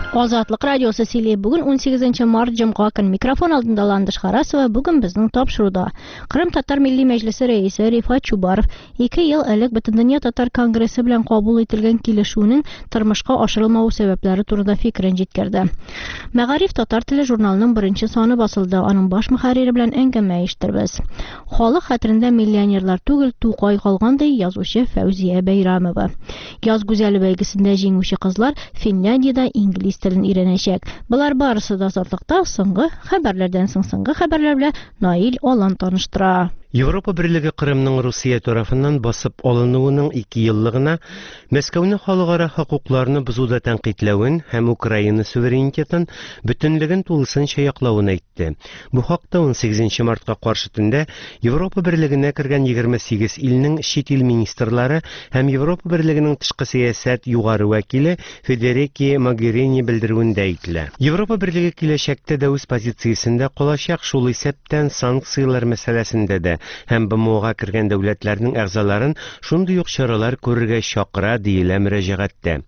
Азатлык радиосы сөйли. Бүген 18 март җомга көн микрофон алдында Ландыш Харасова. Бүген безнең тапшыруда Кырым Татар Милли Мәҗлесе рәисе Рифат Чубаров 2 ел элек Бөтендөнья Татар Конгрессы белән кабул ителгән килешүнең тормышка ашырылмау сәбәпләре турында фикерен җиткерде. Мәгариф татар теле журналының 1нче саны басылды. Аның баш мөхәррире белән әңгәмә ишеттербез. Халык хәтерендә миллионерлар түгел, тукай калгандай язучы Фәүзия Бәйрәмова. Яз гүзәле бәйгесендә җиңүче кызлар Финляндиядә инглиз телен өйрәнәчәк. Булар барысы да Азатлыкта соңгы хәбәрләрдән соңгы хәбәрләр белән Наил Алан таныштыра. Европа Берлеге Кырымның Русия тарафыннан басып алынуының 2 еллыгына Мәскәүне халыкара хокукларны бузуда тәнкыйтьләвен һәм Украина суверенитетын бөтенлеген тулысынча яклавын әйтте. Бу хакта 18 мартка каршы төндә Европа Берлегенә кергән 28 илнең чит ил министрлары һәм Европа Берлегенең тышкы сәясәт югары вәкиле Федерико Могерини белдерүендә әйтелә. Европа Берлеге киләчәктә дә үз позициясендә калачак, шул исәптән санкциялар мәсьәләсендә дә һәм БМОга кергән дәүләтләрнең әгъзаларын шундый ук чаралар күрергә чакыра диелә мөрәҗәгатьтә.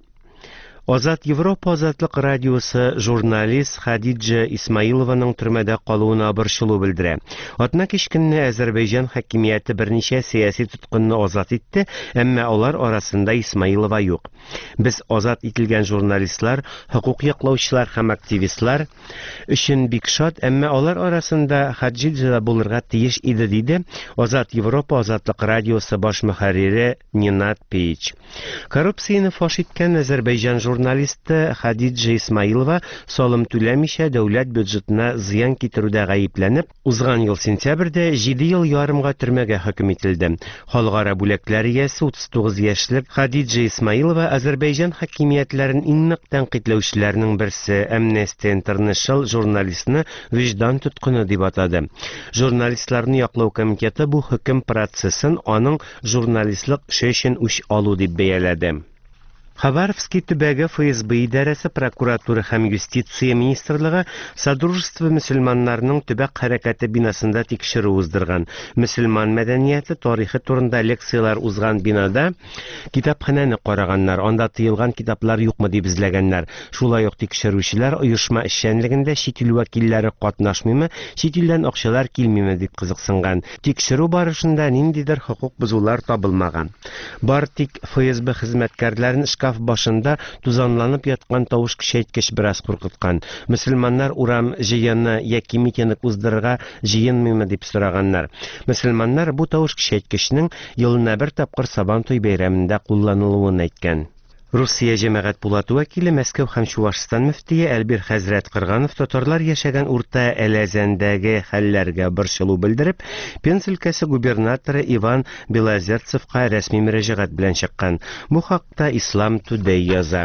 Азат Европа Азатлык радиосы журналист Хадиджа Исмаилованың төрмәдә калуына борчылу белдерә. Атна кичкенне Азәрбайҗан хакимияте берничә сияси тоткынны азат итте, әмма алар арасында Исмаилова юк. Без азат ителгән журналистлар, хукук яклаучылар һәм активистлар өчен бик шат, әмма алар арасында Хадиджа булырга тиеш иде, диде Азат Европа Азатлык радиосы баш мөхәррире Нинат Пейч. Коррупцияны фаш иткән Азәрбайҗан журналисты Хадиджа Исмаилова салым түләмичә дәүләт бюджетына зыян китерүдә гаепләнеп, узган ел сентябрьдә 7 ел ярымга төрмәгә хөкем ителде. Халыкара бүләкләр иясе 39 яшьлек Хадиджа Исмаилова Азәрбайҗан хакимиятләрен иң нык тәнкыйтьләүчеләрнең берсе Amnesty International журналистны виждан тоткыны дип атады. Журналистларны яклау комитеты бу хөкем процессын аның журналистлык эше өчен үч алу дип бәяләде. Хабаровский төбәге ФСБ идарәсе, прокуратура һәм юстиция министрлыгы Содружество мөселманнарның төбәк хәрәкәте бинасында тикшерү уздырган. Мөселман мәдәнияте тарихы турында лекциялар узган бинада китапханәне караганнар. Анда тыелган китаплар юкмы дип эзләгәннәр. Шулай ук тикшерүчеләр оешма эшчәнлегендә чит ил вәкилләре катнашмыймы, чит илдән акчалар килмиме дип кызыксынган. Тикшерү барышында ниндидер хокук бузулар табылмаган. Бар тик ФСБ хезмәткәрләрен шкаф башында тузанланып яткан тавыш көчәйткеч бераз куркыткан. Мөселманнар урам җыены яки митинг уздырырга җыенмыймы дип сораганнар. Мөселманнар бу тавыш көчәйткечнең елына бер тапкыр Сабан туй бәйрәмендә кулланылуын әйткән. Русия җәмәгать булаты вәкиле Мәскәү һәм Чувашстан мөфтие Әлбир хәзрәт Кырганов татарлар яшәгән Урта Әләзәндәге хәлләргә борчылу белдереп, Пенза өлкәсе губернаторы Иван Белозерцевка рәсми мөрәҗәгать белән чыккан. Бу хакта Ислам Today яза.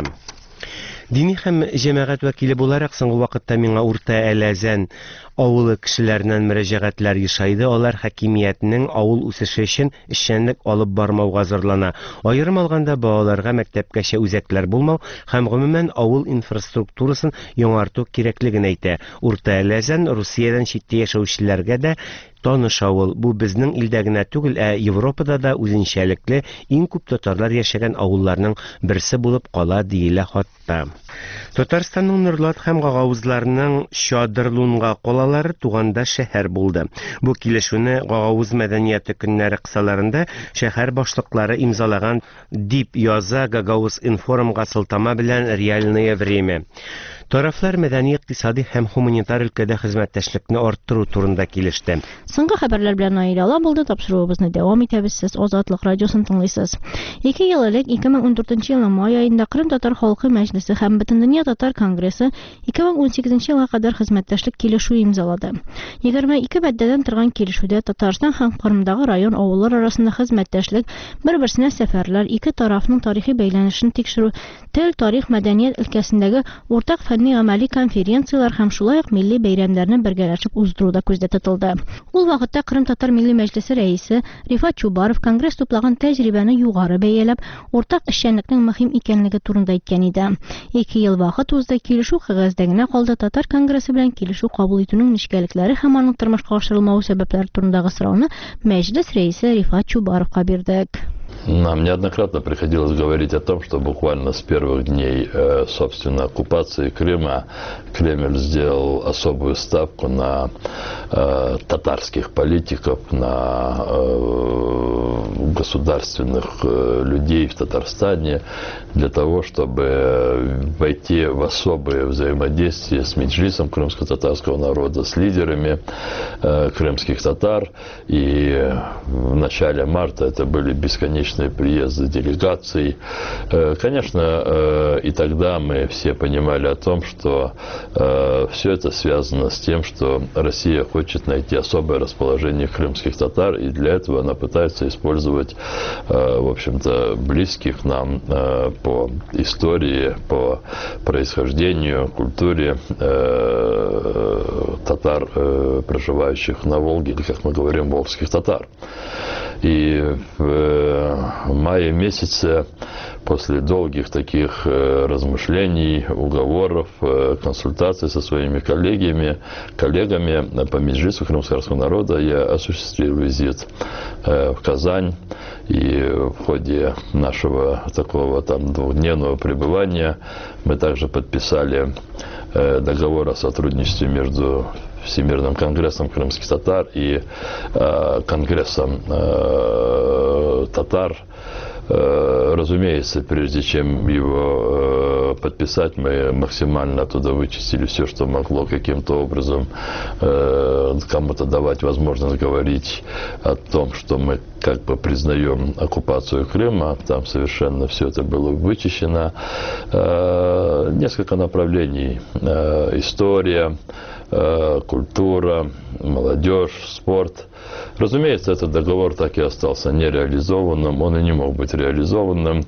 Дини һәм җәмәгать вәкиле буларак соңгы вакытта миңа Урта Әләзән авылы кешеләреннән мөрәҗәгатьләр ешайды. Алар хакимиятнең авыл үсеше өчен эшчәнлек алып бармауга зарлана. Аерым алганда балаларга мәктәпкәчә үзәкләр булмау һәм гомумән авыл инфраструктурасын яңарту кирәклеген әйтә. Урта Әләзән Русиядән читтә яшәүчеләргә дә таныш авыл. Бу безнең илдә генә түгел, Европада да үзенчәлекле иң күп татарлар яшәгән авылларның берсе булып кала, диелә хатта. Татарстанның Норлат һәм Гагаузларның Шадырлунга калалары туганда шәһәр булды. Бу килешүне Гагауз мәдәнияте көннәре кысаларында шәһәр башлыклары имзалаган дип яза Гагауз информга сылтама белән Реальное время. Тарафлар мәдәни, икътисади һәм гуманитар өлкәдә хезмәттәшлекне арттыру турында килеште. Соңгы хәбәрләр белән Наил Алан булды. Тапшыруыбызны дәвам итәбез. Сез Азатлык радиосын тыңлыйсыз. 2 ел элек 2014 елның май аенда Кырым Татар Халкы Мәҗлесе һәм Бөтендөнья Татар Конгрессы 2018 елга кадәр хезмәттәшлек килешү имзалады. 22 бәддәдән торган килешүдә Татарстан һәм Кырымдагы район авыллар арасында хезмәттәшлек, бер-берсенә сәфәрләр, ике тарафның тарихи бәйләнешен тикшерү, тел, тарих, мәдәният өлкәсендәге уртак фәнни-гамәли конференциялар һәм шулай ук милли бәйрәмнәрне бергәләшеп уздыруда күздә тотылды. Ул вакытта Кырым Татар Милли Мәҗлесе рәисе Рифат Чубаров Конгресс туплаган тәҗрибәне югары бәяләп, уртак эшчәнлекнең мөһим икәнлеге турында әйткән иде. 2 ел вакыт узды, килешү кәгазьдә генә калды. Татар Конгрессы белән килешү кабул итүнең нечкәлекләре һәм аның тормышка ашырылмау сәбәпләре турындагы сорауны Мәҗлес рәисе Рифат Чубаровка бирдек. Нам неоднократно приходилось говорить о том, что буквально с первых дней, собственно, оккупации Крыма Кремль сделал особую ставку на татарских политиков, на государственных людей в Татарстане для того, чтобы войти в особое взаимодействие с меджлисом крымско-татарского народа, с лидерами крымских татар. И в начале марта это были бесконечные приезды делегаций. Конечно, и тогда мы все понимали о том, что все это связано с тем, что Россия хочет найти особое расположение крымских татар, и для этого она пытается использовать, в общем-то, близких нам по истории, по происхождению, культуре татар, проживающих на Волге, или, как мы говорим, волжских татар. И в мае месяце, после долгих таких размышлений, уговоров, консультаций со своими коллегами по меджлису крымско-татарского народа, я осуществил визит в Казань. И в ходе нашего такого там двухдневного пребывания мы также подписали договор о сотрудничестве между Всемирным конгрессом крымских татар и Конгрессом татар. Разумеется, прежде чем его подписать, мы максимально оттуда вычистили все, что могло каким-то образом кому-то давать возможность говорить о том, что мы как бы признаем оккупацию Крыма. Там совершенно все это было вычищено. Несколько направлений. История, культура, молодежь, спорт. Разумеется, этот договор так и остался нереализованным. Он и не мог быть реализованным,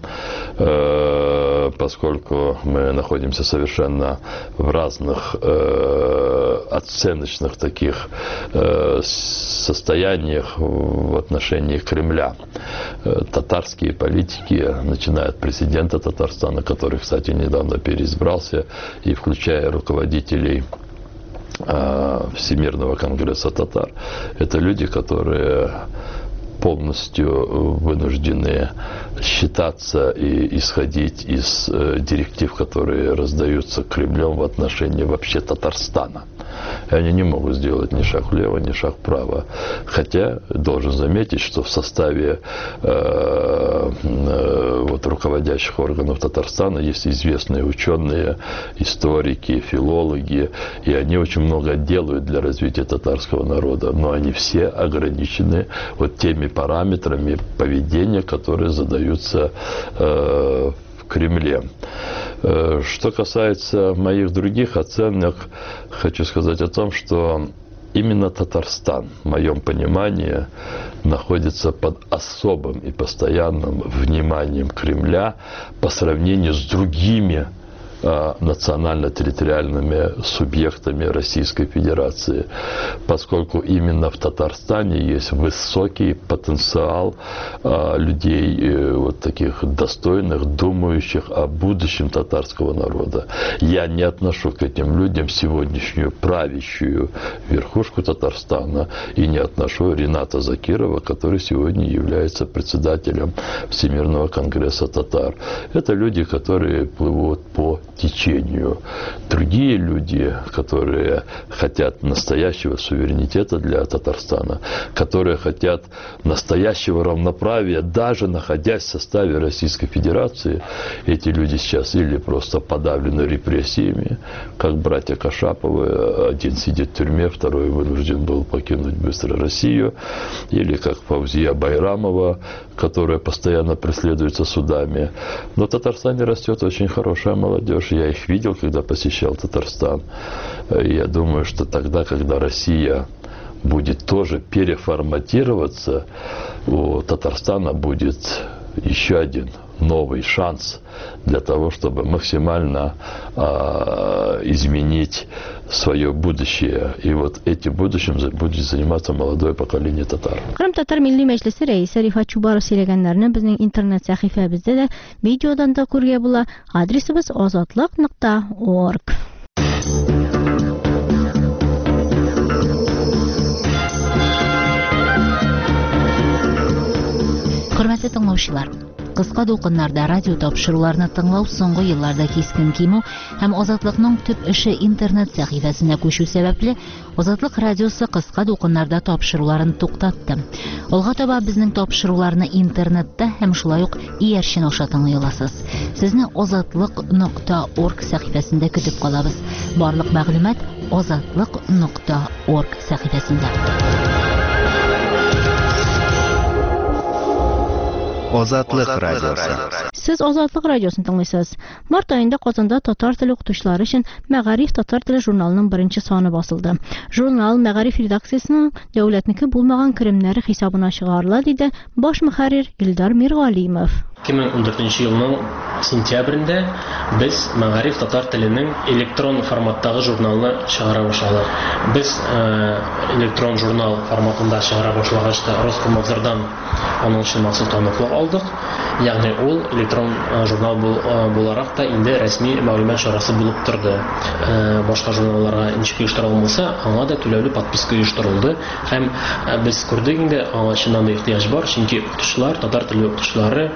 поскольку мы находимся совершенно в разных оценочных таких состояниях в отношении Кремля. Татарские политики, начиная от президента Татарстана, который, кстати, недавно переизбрался, и включая руководителей Всемирного конгресса татар, это люди, которые полностью вынуждены считаться и исходить из директив, которые раздаются Кремлем в отношении вообще Татарстана. И они не могут сделать ни шаг влево, ни шаг вправо. Хотя должен заметить, что в составе руководящих органов Татарстана есть известные ученые, историки, филологи, и они очень много делают для развития татарского народа. Но они все ограничены вот теми параметрами поведения, которые задаются в Кремле. Что касается моих других оценок, хочу сказать о том, что именно Татарстан, в моем понимании, находится под особым и постоянным вниманием Кремля по сравнению с другими национально-территориальными субъектами Российской Федерации, поскольку именно в Татарстане есть высокий потенциал людей, вот таких достойных, думающих о будущем татарского народа. Я не отношу к этим людям сегодняшнюю правящую верхушку Татарстана и не отношу Рената Закирова, который сегодня является председателем Всемирного конгресса татар. Это люди, которые плывут по течению. Другие люди, которые хотят настоящего суверенитета для Татарстана, которые хотят настоящего равноправия, даже находясь в составе Российской Федерации, эти люди сейчас или просто подавлены репрессиями, как братья Кашаповы, один сидит в тюрьме, второй вынужден был покинуть быстро Россию, или как Фаузия Байрамова, которая постоянно преследуется судами. Но в Татарстане растет очень хорошая молодежь. Я их видел, когда посещал Татарстан. Я думаю, что тогда, когда Россия будет тоже переформатироваться, у Татарстана будет еще один новый шанс для того, чтобы максимально изменить свое будущее. И вот этим будущим будет заниматься молодое поколение татар. Qrim Tatar Milli Məclisi rəisi Rifat Çubarov söyləyənlərini bizning internet səhifəmizdə də videodan da görə bilər. Adresimiz ozodlik.org. Hörmәтле тыңлаучылар, кыска дулкыннарда радио тапшыруларны тыңлау соңгы елларда кискен кимү һәм Азатлыкның төп эше интернет сәхифәсенә күчү сәбәпле Азатлык радиосы кыска дулкыннарда тапшыруларын туктатты. Алга таба безнең тапшыруларны интернетта һәм шулай ук иярчен аша тыңлый аласыз. Сезне azatlык.org сәхифәсендә көтеп калабыз. Барлык мәгълүмат azatlык.org сәхифәсендә. Азатлык радиосы. Сез Азатлык радиосын тыңлыйсыз. Март айында Казанда татар теле укытучылары өчен Мәгариф татар теле журналының беренче саны басылды. Журнал Мәгариф редакциясенең дәүләтнеке булмаган керемнәре хисабына чыгарыла, диде баш мөхәррир Илдар Миргалимов. 2014 елның сентябрендә без Мәгариф татар теленең электрон форматтагы журналны чыгара башладык. Без электрон журнал форматында чыгара башлагач та Роскомнадзордан аның өчен махсус таныклык алдык. Ягъни ул электрон журнал буларак та инде рәсми мәгълүмат чарасы булып торды. Башка журналларга ничек оештырылмаса, аңа да түләүле подписка оештырылды һәм без күрдек инде аңа чыннан да ихтыяҗ бар, чөнки укытучылар, татар теле укытучылары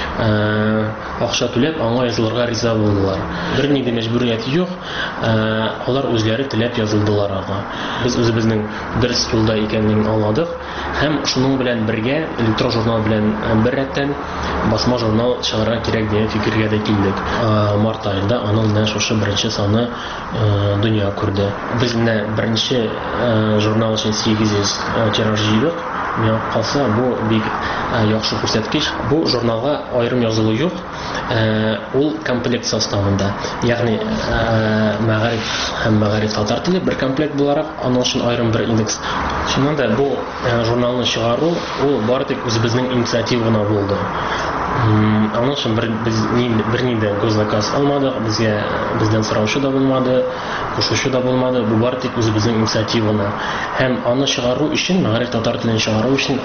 акча түләп аңа язылырга риза булдылар. Бернинди мәҗбүрият юк, алар үзләре теләп язылдылар аңа. Без үзебезнең дөрес юлда икәнлеген аңладык һәм шуның белән бергә электрон журнал белән бер рәттән басма журнал чыгарга кирәк дигән фикергә дә килдек. Март айында аның менә шушы беренче саны дөнья күрде. Без менә беренче журнал өчен 800 тираж җыйдык. Миңа калса, бу бик яхшы күрсәткеч. Бу журналга аерым язылу юк. Ул комплект составында. Ягъни Мәгариф һәм Мәгариф татар теле бер комплект буларак, аның өчен аерым бер индекс. Шуннан да бу журналны чыгару, ул бары тик үзебезнең инициативаны булды. Аның өчен бернинди госзаказ алмадык, бездән сораучы да булмады, кушучы да булмады. Бу бары тик үзебезнең инициативаны. Һәм аны чыгару өчен, Мәгариф татар телен чыгару өчен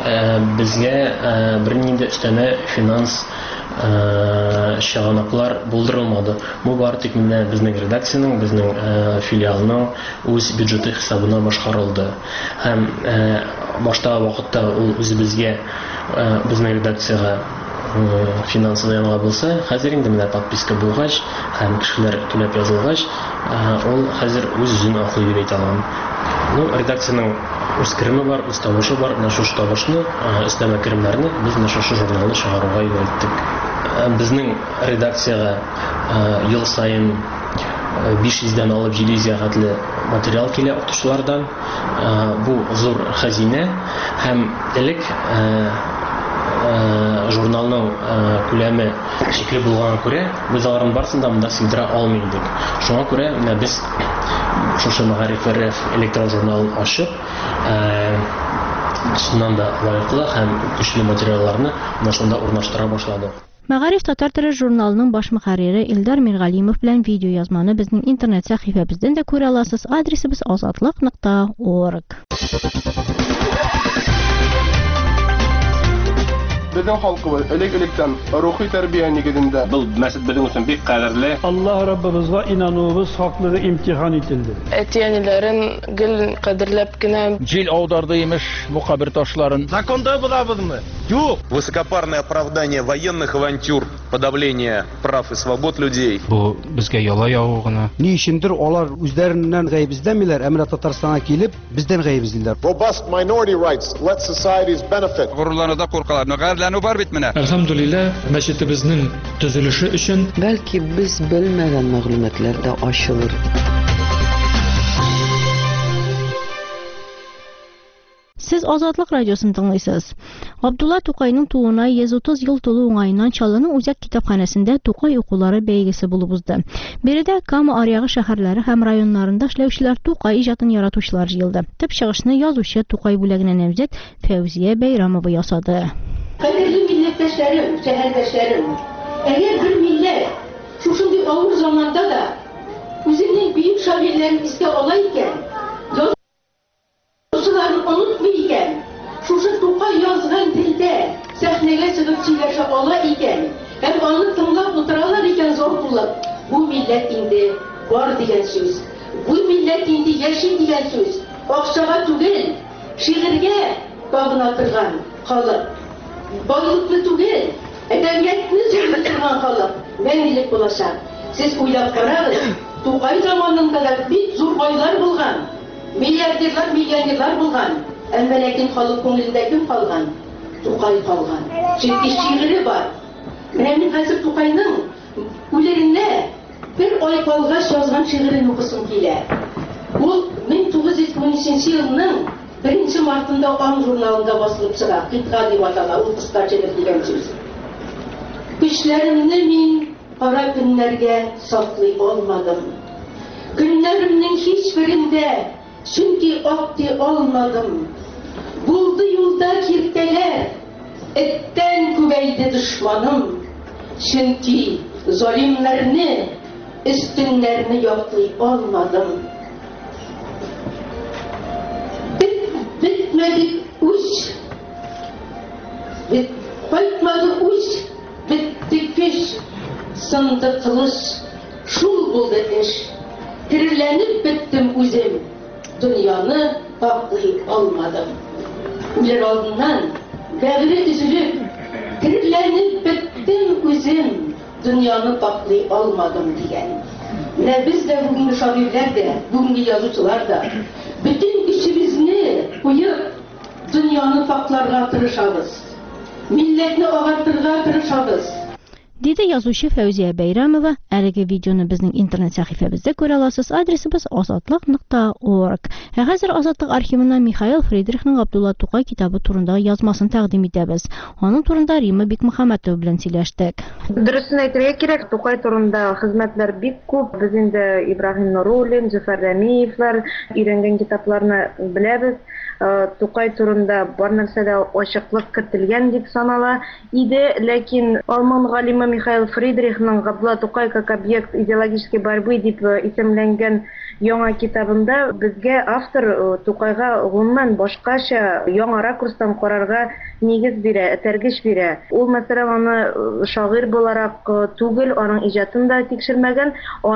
безгә бернинди өстәмә финанс чыганаклар булдырылмады. Бу бары тик менә безнең редакциянең, безнең филиалның үз бюджеты хисабына башкарылды. Һәм башта вакытта ул үзебезгә, безнең редакциягә финансы янга булса, хәзер инде менә подписка булгач һәм кешеләр түләп язылгач, ул хәзер үз-үзен аклый дип әйтә алам. Редакциянең үз кереме бар, үз тавышы бар. Менә шушы тавышны, өстәмә керемнәрне без менә шушы журналны чыгаруга юнәлттек. Безнең редакциягә ел сайын 500-дән алып 700-гә хәтле материал килә укытучылардан. Бу зур хәзинә һәм элек журналның күләме шикле булганга күрә, без аларның барысын да монда сыйдыра алмый идек. Шуңа күрә менә без шушы Мәгариф РФ электрон журналын ачып, шуннан да лайыклы һәм көчле материалларны менә шунда урнаштыра башладык. Мәгариф татар теле журналының баш мөхәррире Илдар Миргалимов белән видео язманы безнең интернет сәхифәбездән дә күрә аласыз. Адресыбыз azatlык.org. Безнең халкыбыз элек-электән рухи тәрбия нигезендә. Бу мәсҗид безнең өчен бик кадерле. Allah Rabbimizga inanуыбыз хаклыгы имтихан ителде. Әтиәниләрен гел кадерләп кенә Җил аударды имеш бу кабер ташларын. Законда булабызмы? Юк. Высокопарное оправдание военных авантюр, подавление прав и свобод людей. Бу безгә яла ягу гына. Ни өчендер алар үзләреннән гаеп эзләмиләр, әмма Татарстанга килеп бездән гаеп эзлиләр. Robust minority rights let societies benefit. Горурларда куркалар, гайрләнү бар бит менә. Әлхәмдүлилләh, мәчетебезнең төзелеше өчен бәлки без белмәгән мәгълүматлар да ачылыр. Сез Азатлык радиосын тыңлыйсыз. Абдулла Тукайның тууына 130 ел тулу уңаеннан Чаллының Үзәк китапханәсендә Тукай укулары бәйгесе булып узды. Биредә Кама аръягы шәһәрләре һәм районнарында эшләүчеләр Тукай иҗатын яратучылар җыелды. Төп чыгышны язучы Тукай бүләгенә намзәт Фәүзия Бәйрәмова ясады. Кадерле милләттәшләрем, шәһәрдәшләрем, әгәр бер милләт шушындый авыр заманда да үзенең бөек шагыйрьләрен искә ала икән, язучыларын онытмый икән, шушы Тукай язган телдә сәхнәгә чыгып сөйләшә ала икән, һәм аны тыңлап утыралар икән зур булып, бу милләт инде бар дигән сүз. Бу милләт инде яши дигән сүз. Акчага түгел, шигырьгә табына торган халык. байлыклы түгел, әдәбиятны зурлый торган халык мәңгелек булачак. Сез уйлап карагыз, Тукай заманында да бик зур байлар булган, миллиардерлар, миллионерлар булган. Әмма ләкин халык күңелендә кем калган? Тукай калган. Чөнки шигыре бар. Менә мин хәзер Тукайның үләренә бер ай калгач язган шигырен укысым килә. Ул 1913 елның 1 мартында Ан журналында басылып чыга. Китга дип атала, ул кыскача дигән сүз. Көчләремне мин кара көннәргә саклый алмадым. Көннәремнең һичберендә чөнки акти алмадым. Булды юлда киртәләр, эттән күбәйде дошманым. Чөнки залимнәрне, өстеннәрне яклый алмадым. Bitmedi uç, bitmedi uç, bitti güç, sındı kılıç, şul buldu iş. Kirlenip bittim üzüm, dünyanı baklay almadım. Ular aldından bəğri üzülüp, kirlenip bittim üzüm, dünyanı baklay almadım diyen. Ve biz de bugün şairler de, bugün yazıcılar da, bütün güçümüzü uyup dünyanı paklarga tırışabız. Milletni ağartırga tırışabız. Dedi yazıcı Fəvziyə Beyramova. Әлеге видеоны безнең интернет сәхифәбездә күрә аласыз. Адресыбыз azatlyk.org. Хәзер Азатлык архивыннан Михаил Фридрихның Габдулла Тукай китабы турындагы язмасын тәкъдим итәбез. Аның турында Рима Бикмөхәммәтова белән сөйләштек. Дөресен әйтергә кирәк, Тукай турында хезмәтләр бик күп. Без инде Ибраһим Нуруллин, Зөфәр Рәмиевләр өйрәнгән китапларны беләбез. Тукай турында бар нәрсәдә ачыклык кертелгән дип санала иде, ләкин Алман галиме Михаил Фридрихның Габдулла Тукай как объект идеологической борьбы дип исемләнгән яңа китабында безгә автор Тукайга гомумән башкача яңа ракурстан карарга нигез бирә, тәргиш бирә. Ул мәсәлән аны шагыйрь буларак түгел, аның иҗатын да тикшермәгән,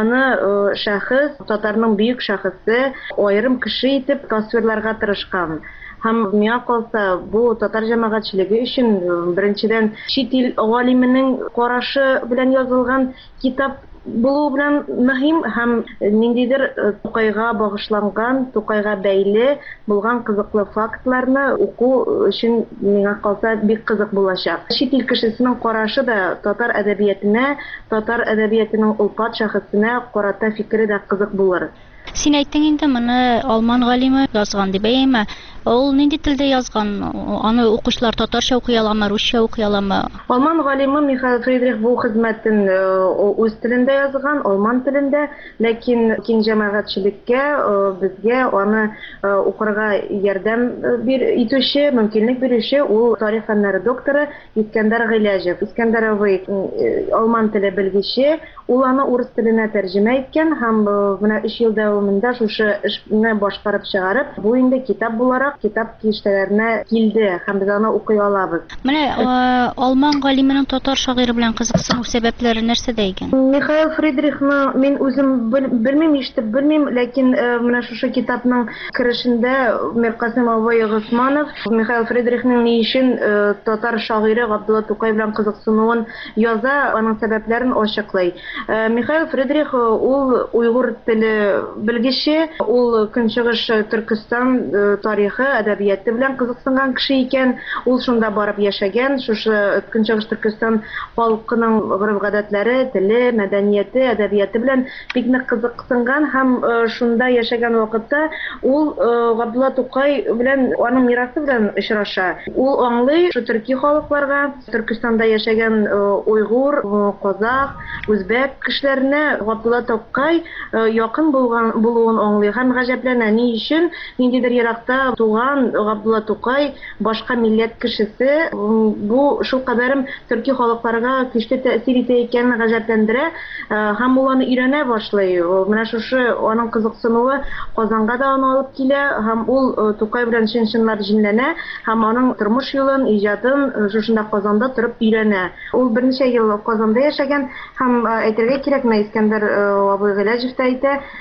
аны шәхес, татарның бөек шәхесе, аерым кеше итеп тасвирларга тырышкан. Һәм миңа калса, бу татар җәмәгатьчелеге өчен беренчедән чит ил галименең карашы белән язылган китап булу белән мөһим һәм ниндидер Тукайга багышланган, Тукайга бәйле булган кызыклы фактларны уку өчен миңа калса бик кызык булачак. Чит ил кешесенең карашы да татар әдәбиятына, татар әдәбиятының улпат шәхесенә карата фикере дә кызык булыр. Син әйттең инде, моны Алман галиме язган дип әйеме? Ул нинди телдә язган? Аны укучылар татарча укый аламы, русча укый аламы? Алман галиме Михаил Фридрих бу хезмәтен үз телендә язган, алман телендә, ләкин киң җәмәгатьчелеккә безгә аны укырга ярдәм итүче, мөмкинлек бирүче ул тарих фәннәре докторы Искәндәр Гыйләҗев. Искәндәровый алман теле белгече, ул аны урыс теленә тәрҗемә иткән һәм менә 3 ел дәвамында шушы эшне башкарып чыгарып, бу инде китап буларак китап киштәләренә килде һәм без аны укый алабыз. Менә алман галименең татар шагыйре белән кызыксыну сәбәпләре нәрсәдә икән? Михаил Фридрихны мин үзем белмим, ишетеп белмим, ләкин менә шушы китапның кирешендә Миркасым абый Госманов Михаил Фридрихның ни өчен татар шагыйре Габдулла Тукай белән кызыксынуын яза, аның сәбәпләрен ачыклый. Михаил Фридрих ул уйгыр теле белгече, ул Көнчыгыш Төркстан тарихы, әдәбияты белән кызыксынган кеше икән. Ул шунда барып яшәгән, шушы Көнчыгыш Төркстан халкының гореф-гадәтләре, теле, мәдәнияте, әдәбияты белән бик нык кызыксынган һәм шунда яшәгән вакытта ул Габдулла Тукай белән, аның мирасы белән очраша. Ул аңлый шу төрки халыкларга, Төркстанда яшәгән уйгыр, казак, үзбәк кешеләренә Габдулла Тукай якын булуын аңлый һәм гаҗәпләнә. Ни өчен ниндидер еракта туган Габдулла Тукай башка милләт кешесе, бу шул кадәрем төрки халыкларга көчле тәэсир итә икәнен гаҗәпләндерә һәм ул аны өйрәнә башлый. Менә шушы аның кызыксынуы Казанга да аны алып килә һәм ул Тукай белән чын-чынлап җинләнә һәм аның тормыш юлын, иҗатын шушында Казанда торып өйрәнә. Ул берничә ел Казанда яшәгән һәм әйтергә кирәк, Искәндәр абый Гыйләҗев тә әйтә, алар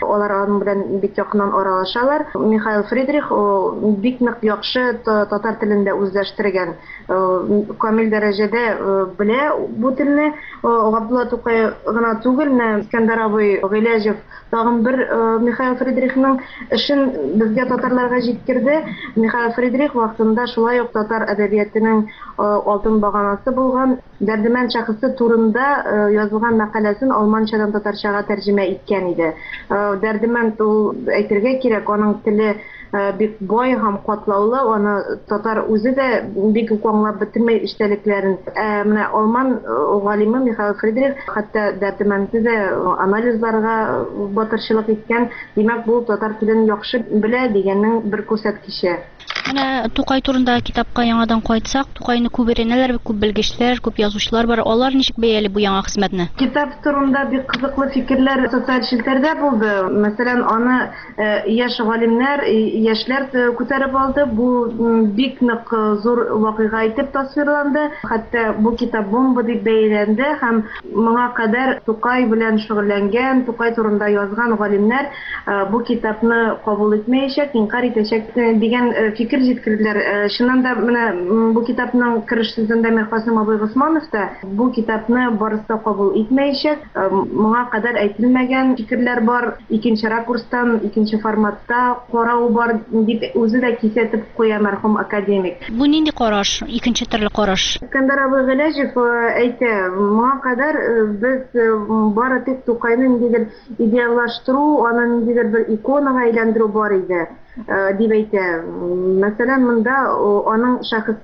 аның белән бик якыннан аралашалар. Михаил Фридрих бик нык яхшы татар телендә үзләштергән. Камил дәрәҗәдә белә бу телне. Габдулла Тукай гына түгел, Искәндәр абый, Гыйләҗев, тагын бер Михаил Фридрихның эшен безгә татарларга җиткерде. Михаил Фридрих вакытында шулай ук татар әдәбиятының алтын баганасы булган. Дәрдемән шәхесе турында язылган мәкаләсен алманчадан татарчага тәрҗемә иткән иде. Дәрдемән ул әйтергә кирәк, аның теле бик бай һәм катлаулы, аны татар үзе дә бик аңлап бетермәй эчтәлекләрен. Менә алман галиме Михаил Фридрих хәтта Дәрдемәнне дә анализларга батырчылык иткән. Димәк, бу татар телен яхшы белә дигәннең бер күрсәткече. Менә Тукай турында китапка яңадан кайтсак, Тукайны күп өйрәнәләр, күп белгечләр, күп язучылар бар. Алар ничек бәяле бу яңа хезмәтне? Китап турында бик кызыклы фикерләр социаль челтәрдә булды. Мәсәлән, аны яшь галимнәр, яшьләр күтәреп алды. Бу бик нык зур вакыйга итеп тасвирланды. Хәтта бу китап бомба дип бәяләнде һәм моңа кадәр Тукай белән шөгыльләнгән, Тукай турында язган галимнәр бу китапны кабул итмәячәк, инкар итәчәк дигән фикер җиткерделәр. Шуннан да менә бу китапның кириш сүзендә Миркасым абый Госманов та бу китапны барысы кабул итмәячәк. Моңа кадәр әйтелмәгән фикерләр бар. Икенче ракурстан, икенче форматта карау бар дип үзе дә кисәтеп куя мәрхүм академик. Бу нинди караш? Икенче төрле караш. Искәндәр абый Гыйләҗев әйтә, моңа кадәр без бары тик Тукайны ниндидер идеаллаштыру, аны ниндидер бер иконага әйләндерү бар иде дип әйтә. Мәсәлән, монда аның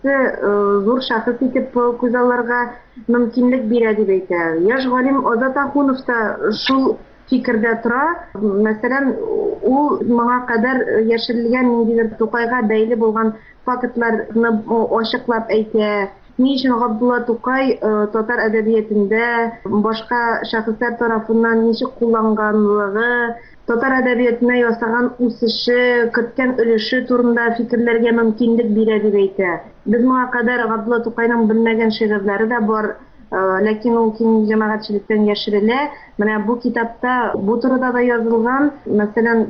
шәхесе зур шәхес итеп күз алырга мөмкинлек бирә дип әйтә. Яшь галим Азат Ахунов та шул фикердә тора. Мәсәлән, ул моңа кадәр яшерелгән ниндидер Тукайга бәйле булган фактларны ачыклап әйтә. Ни өчен Габдулла Тукай татар әдәбиятында башка шәхесләр тарафыннан ничек кулланганлыгы, татар әдәбиятына ясаган үсеше, керткән өлеше турында фикерләргә мөмкинлек бирә дип әйтә. Без моңа кадәр Габдулла Тукайның белмәгән шигырьләре дә бар, ләкин ул киң җәмәгатьчелектән яшерелә. Менә бу китапта бу турыда да язылган. Мәсәлән,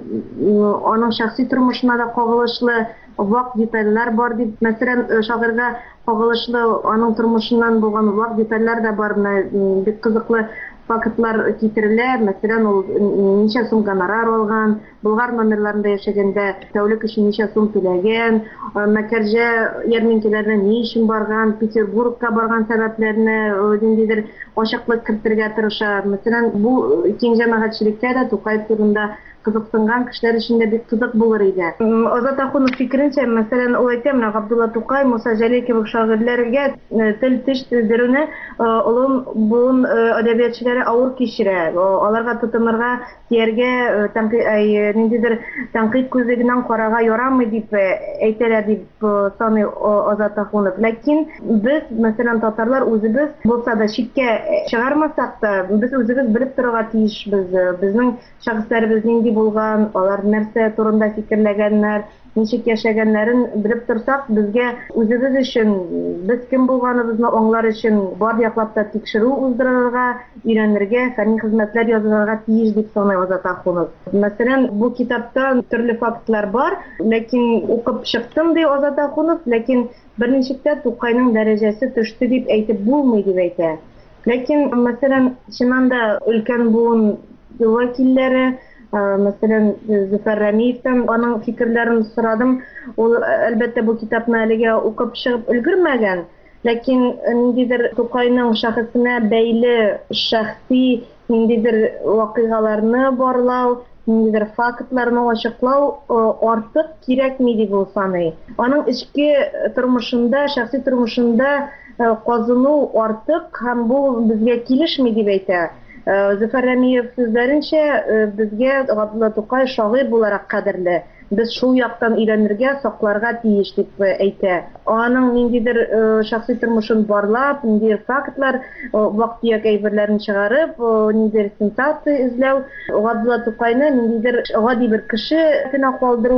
аның шәхси тормышына да кагылышлы вак детальләр бар дип. Мәсәлән, шагыйрьгә кагылышлы аның тормышыннан булган вак детальләр дә бар. Бик кызыклы фактлар китерелә. Мәсәлән, ул ничә сум гонорар алган, Болгар номерларында яшәгәндә тәүлек өчен ничә сум түләгән, Мәкәрҗә ярминкәләренә ни өчен барган, Петербургка барган сәбәпләрне ниндидер ачыклык кертергә тырыша. Мәсәлән, бу киң җәмәгатьчелеккә дә Тукай турында кызыксынган кешеләр өчен дә бик кызык булыр иде. Азат Ахунов фикеренчә, мәсәлән, ул әйтә, менә Габдулла Тукай, Муса Җәлил кебек шагыйрьләргә тел-теш тидерүне улын буын әдәбиятчылары авыр кичерә. Аларга тотынырга, тияргә, ниндидер тәнкыйть күзлегеннән карарга ярамый дип әйтәләр дип саный Азат Ахунов. Ләкин без, мәсәлән, татарлар үзебез булса да читкә чыгармасак та, без үзебез белеп торырга тиешбез. Безнең шәхесләребез нинди булган, алар нәрсә турында фикерләгәннәр, ничек яшәгәннәрен белеп торсак, безгә үзебез өчен, без кем булганыбызны аңлар өчен бар яклап та тикшерү уздырырга, өйрәнергә, фәнни хезмәтләр язарга тиеш дип саный Азат Ахунов. Мәсәлән, бу китапта төрле фактлар бар, ләкин укып чыктым ди Азат Ахунов, ләкин берничек тә Тукайның дәрәҗәсе төште дип әйтеп булмый дип әйтә. Ләкин, мәсәлән, чыннан да өлкән буын вәкилләре, мәсәлән, Зөфәр Рәмиевтән аның фикерләрен сорадым. Ул, әлбәттә, бу китапны әлегә укып чыгып өлгермәгән. Ләкин ниндидер Тукайның шәхесенә бәйле шәхси ниндидер вакыйгаларны барлау, ниндидер фактларны ачыклау артык кирәкми дип ул саный. Аның эчке тормышында, шәхси тормышында казыну артык һәм бу безгә килешми дип әйтә. Зөфәр Рәмиев сүзләренчә, безгә Габдулла Тукай шагыйрь буларак кадерле. Без шул яктан өйрәнергә, сакларга тиеш дип әйтә. Аның ниндидер шәхси тормышын барлап, ниндидер фактлар, вак-төяк әйберләрен чыгарып, ниндидер сенсация эзләү, Габдулла Тукайны ниндидер гади бер кеше генә калдыру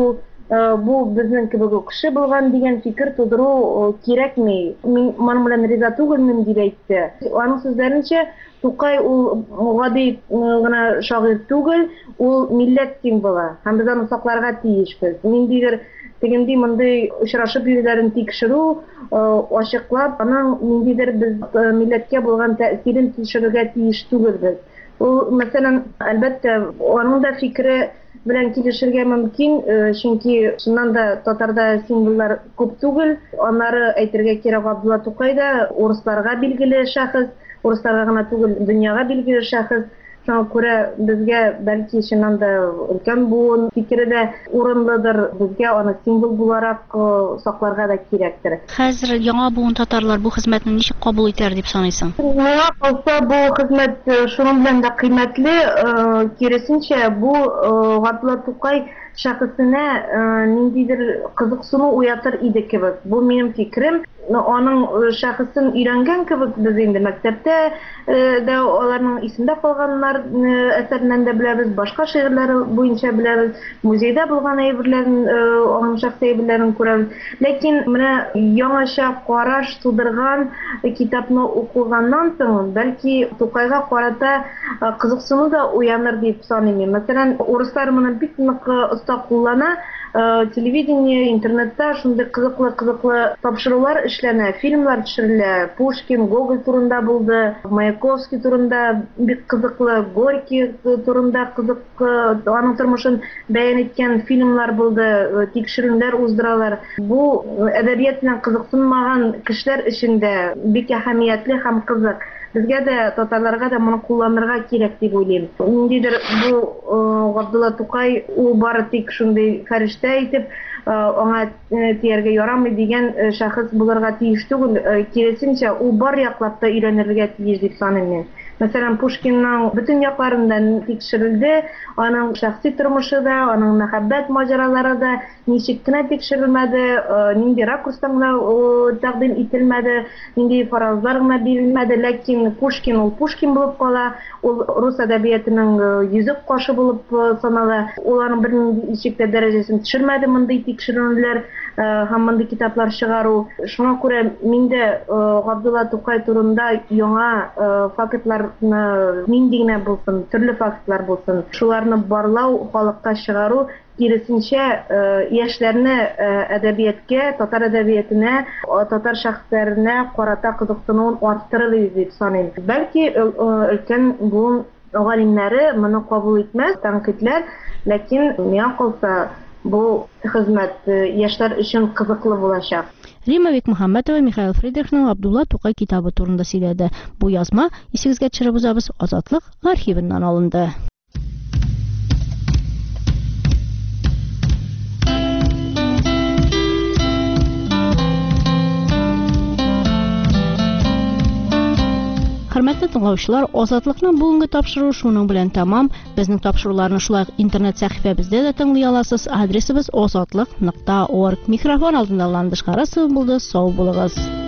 бу безнең кебек үк кеше булган дигән фикер тудыру кирәкми. Мин моның белән риза түгелмен дип әйтте. Аның сүзләренчә, Тукай ул гади гына шагыйрь түгел, ул милләт символы. Һәм без аны сакларга тиешбез. Ниндидер тегенди мондый очрашып йөрүләрен тикшерү, ачыклап, аның ниндидер без милләткә булган тәэсирен тикшерергә тиеш түгелбез. Ул, мәсәлән, әлбәттә, аның да фикере белән килешергә мөмкин, чөнки шуннан да татарда символлар күп түгел. Аннары әйтергә кирәк, Габдулла Тукай да урысларга билгеле шәхес, урысларга гына түгел, дөньяга билгеле шәхес. Шуңа күрә безгә бәлки чыннан да өлкән буын фикере дә урынлыдыр. Безгә аны символ буларак сакларга да кирәктер. Хәзер яңа буын татарлар бу хезмәтне ничек кабул итәр дип саныйсың? Миңа калса, бу хезмәт шуның белән дә кыйммәтле. Киресенчә, бу Габдулла Тукай шәхесенә ниндидер кызыксыну уятыр иде кебек. Бу минем фикерем. Аның шәхесен өйрәнгән кебек без инде мәктәптә дә аларның исемдә калганнар әсәреннән дә беләбез, башка шигырьләре буенча беләбез, музейда булган әйберләрен, аның шәхси әйберләрен күрәбез. Ләкин менә яңача караш тудырган китапны укыганнан соң, бәлки Тукайга карата кызыксыну да уяныр дип саныйм. Мәсәлән, урыслар моны бик нык оста куллана. Телевидение, интернетта шундый кызыклы тапшырулар эшләнә, фильмлар төшерелә. Пушкин, Гоголь турында булды, Маяковский турында бик кызыклы, Горький турында кызыклы, аның тормышын бәян иткән фильмлар булды, тикшерүләр уздыралар. Бу әдәбият белән кызыксынмаган кешеләр өчен дә бик әһәмиятле һәм кызык. Безгә дә, татарларга да моны кулланырга кирәк дип уйлыйм. Ниндидер бу Габдулла Тукай ул бары тик шундый фәрештә итеп, аңа тияргә ярамый дигән шәхес булырга тиеш түгел. Киресенчә, ул бар яклап та өйрәнергә тиеш дип саныйм мин. Мәсәлән, Пушкинның бөтен якларында тикшерелде, аның шәхси тормышы да, аның мәхәббәт маҗаралары да ничек кенә тикшерелмәде, нинди ракурстан да тәкъдим ителмәде, нинди фаразлар гына бирелмәде, ләкин Пушкин ул Пушкин булып кала, ул рус әдәбиятының йөзек кашы булып санала. Ул аның бер ничек тә дәрәҗәсен төшермәде мондый тикшерүләр һәм мондый китаплар чыгару. Шуңа күрә миндә Габдулла Тукай турында яңа фактлар нинди генә булсын, төрле фактлар булсын, шуларны барлау, халыкка чыгару, киресенчә яшьләрне әдәбияткә, татар әдәбиятенә, татар шәхесләренә карата кызыксынуын арттырыр дип саныйм. Бәлки өлкән буын галимнәре моны кабул итмәс, тәнкыйтьләр, ләкин миңа калса, бу хезмәт яшьләр өчен кызыклы булачак. Рима Бекмөхәммәтова Михаил Фридрихның Габдулла Тукай китабы турында сөйләде. Бу язма исегезгә төшереп узабыз, Азатлык архивыннан алынды. Хөрмәтле тыңлаучылар, Азатлыкның бүгенге тапшыруы шуның белән тәмам. Безнең тапшыруларны шулай интернет сәхифәбездә дә тыңлый аласыз. Адресыбыз azatlык.org. Микрофон алдында Ландыш Карасов булды. Сау булыгыз.